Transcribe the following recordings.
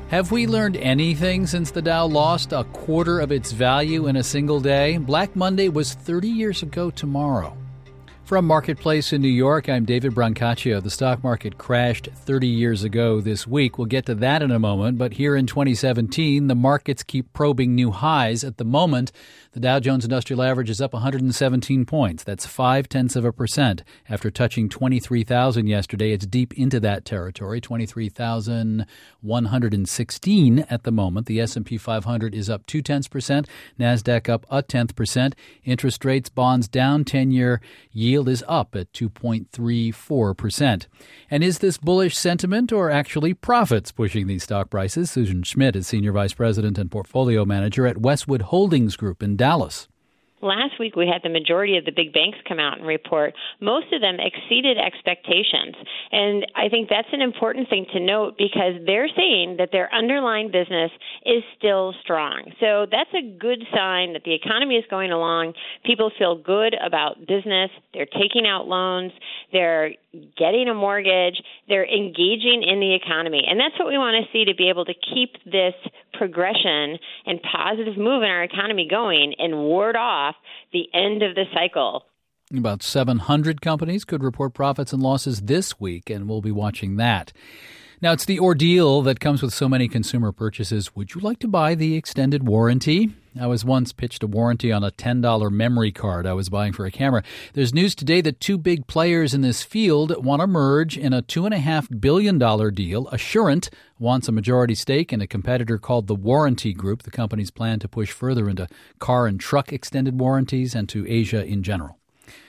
Have we learned anything since the Dow lost a quarter of its value in a single day? Black Monday was 30 years ago tomorrow. From Marketplace in New York, I'm David Brancaccio. The stock market crashed 30 years ago this week. We'll get to that in a moment. But here in 2017, the markets keep probing new highs. At the moment, the Dow Jones Industrial Average is up 117 points. That's 0.5%. After touching 23,000 yesterday, it's deep into that territory, 23,116 at the moment. The S&P 500 is up 0.2%. NASDAQ up 0.1%. Interest rates, bonds down, 10-year yield is up at 2.34%. And is this bullish sentiment or actually profits pushing these stock prices? Susan Schmidt is Senior Vice President and Portfolio Manager at Westwood Holdings Group in Dallas. Last week, we had the majority of the big banks come out and report. Most of them exceeded expectations. And I think that's an important thing to note because they're saying that their underlying business is still strong. So that's a good sign that the economy is going along. People feel good about business. They're taking out loans. They're getting a mortgage. They're engaging in the economy. And that's what we want to see to be able to keep this progression and positive move in our economy going and ward off the end of the cycle. About 700 companies could report profits and losses this week, and we'll be watching that. Now, it's the ordeal that comes with so many consumer purchases. Would you like to buy the extended warranty? I was once pitched a warranty on a $10 memory card I was buying for a camera. There's news today that two big players in this field want to merge in a $2.5 billion deal. Assurant wants a majority stake in a competitor called The Warranty Group. The company's plan to push further into car and truck extended warranties and to Asia in general.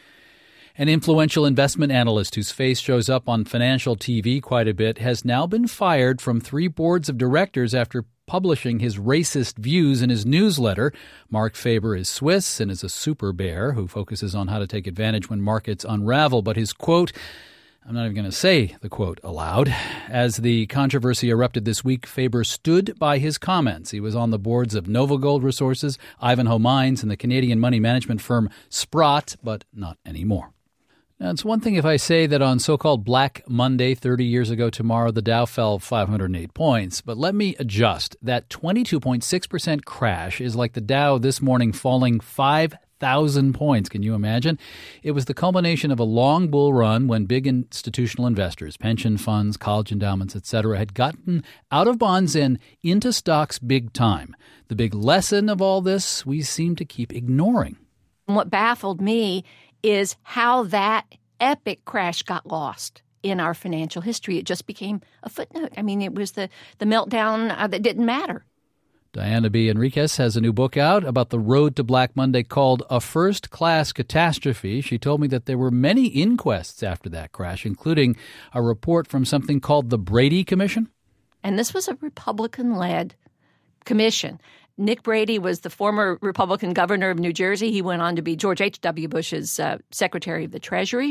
An influential investment analyst whose face shows up on financial TV quite a bit has now been fired from 3 boards of directors after publishing his racist views in his newsletter. Mark Faber is Swiss and is a super bear who focuses on how to take advantage when markets unravel. But his quote, I'm not even going to say the quote aloud. As the controversy erupted this week, Faber stood by his comments. He was on the boards of NovaGold Resources, Ivanhoe Mines, and the Canadian money management firm Sprott, but not anymore. Now, it's one thing if I say that on so-called Black Monday 30 years ago tomorrow, the Dow fell 508 points. But let me adjust. That 22.6% crash is like the Dow this morning falling 5,000 points. Can you imagine? It was the culmination of a long bull run when big institutional investors, pension funds, college endowments, etc., had gotten out of bonds and into stocks big time. The big lesson of all this we seem to keep ignoring. What baffled me is how that epic crash got lost in our financial history. It just became a footnote. I mean, it was the meltdown that didn't matter. Diana B. Enriquez has a new book out about the road to Black Monday called A First-Class Catastrophe. She told me that there were many inquests after that crash, including a report from something called the Brady Commission. And this was a Republican-led commission. Nick Brady was the former Republican governor of New Jersey. He went on to be George H.W. Bush's Secretary of the Treasury,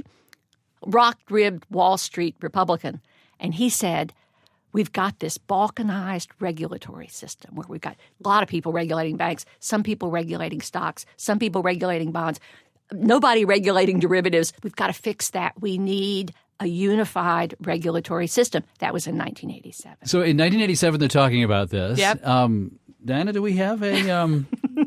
rock-ribbed Wall Street Republican. And he said, we've got this balkanized regulatory system where we've got a lot of people regulating banks, some people regulating stocks, some people regulating bonds, nobody regulating derivatives. We've got to fix that. We need a unified regulatory system. That was in 1987. So in 1987, they're talking about this. Yep. Diana, do we have a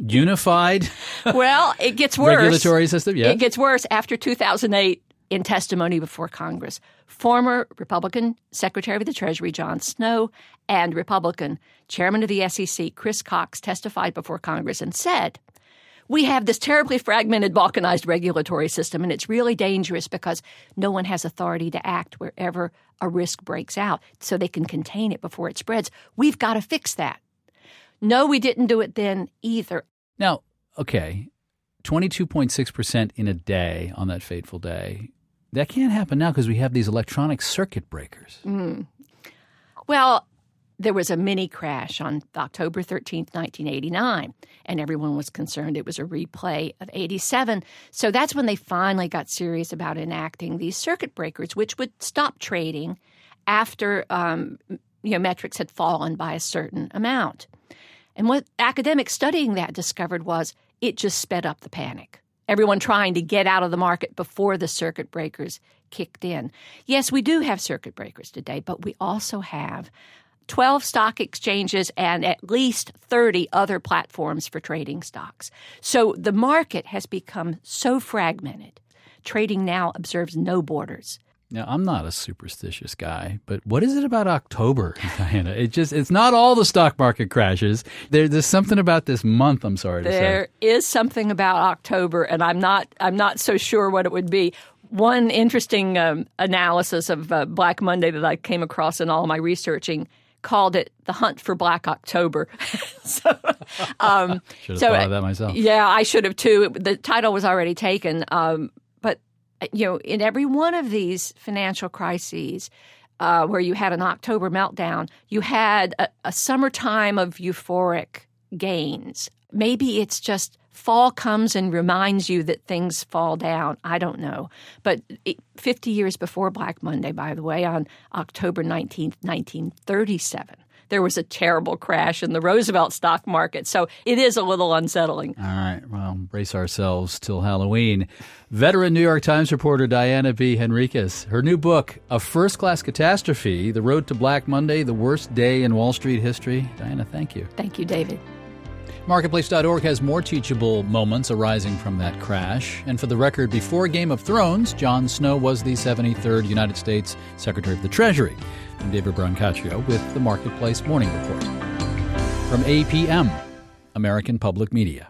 unified well, it gets worse. Regulatory system? Yeah. It gets worse after 2008 in testimony before Congress. Former Republican Secretary of the Treasury John Snow and Republican Chairman of the SEC Chris Cox testified before Congress and said, we have this terribly fragmented, balkanized regulatory system, and it's really dangerous because no one has authority to act wherever a risk breaks out so they can contain it before it spreads. We've got to fix that. No, we didn't do it then either. Now, okay, 22.6% in a day on that fateful day. That can't happen now because we have these electronic circuit breakers. Well, there was a mini crash on October 13th, 1989, and everyone was concerned it was a replay of 87. So that's when they finally got serious about enacting these circuit breakers, which would stop trading after metrics had fallen by a certain amount. And what academics studying that discovered was it just sped up the panic. Everyone trying to get out of the market before the circuit breakers kicked in. Yes, we do have circuit breakers today, but we also have 12 stock exchanges and at least 30 other platforms for trading stocks. So the market has become so fragmented. Trading now observes no borders. Now, I'm not a superstitious guy, but what is it about October, Diana? It's not all the stock market crashes. There's something about this month, I'm sorry to say. There is something about October, and I'm not so sure what it would be. One interesting analysis of Black Monday that I came across in all my researching called it the hunt for Black October. Should have thought of that myself. Yeah, I should have too. The title was already taken. But, in every one of these financial crises where you had an October meltdown, you had a summertime of euphoric gains. Maybe it's just fall comes and reminds you that things fall down. I don't know. But 50 years before Black Monday, by the way, on October 19th, 1937, there was a terrible crash in the Roosevelt stock market. So it is a little unsettling. All right. Well, brace ourselves till Halloween. Veteran New York Times reporter Diana B. Henriques. Her new book, A First-Class Catastrophe, The Road to Black Monday, The Worst Day in Wall Street History. Diana, thank you. Thank you, David. Marketplace.org has more teachable moments arising from that crash. And for the record, before Game of Thrones, Jon Snow was the 73rd United States Secretary of the Treasury. I'm David Brancaccio with the Marketplace Morning Report. From APM, American Public Media.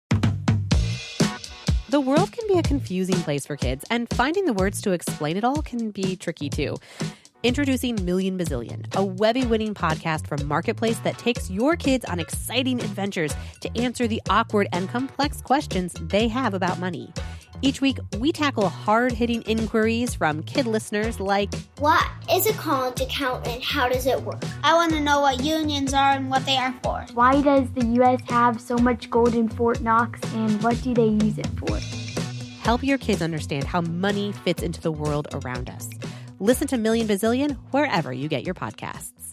The world can be a confusing place for kids, and finding the words to explain it all can be tricky too. Introducing Million Bazillion, a Webby-winning podcast from Marketplace that takes your kids on exciting adventures to answer the awkward and complex questions they have about money. Each week, we tackle hard-hitting inquiries from kid listeners like, what is a college account and how does it work? I want to know what unions are and what they are for. Why does the U.S. have so much gold in Fort Knox and what do they use it for? Help your kids understand how money fits into the world around us. Listen to Million Bazillion wherever you get your podcasts.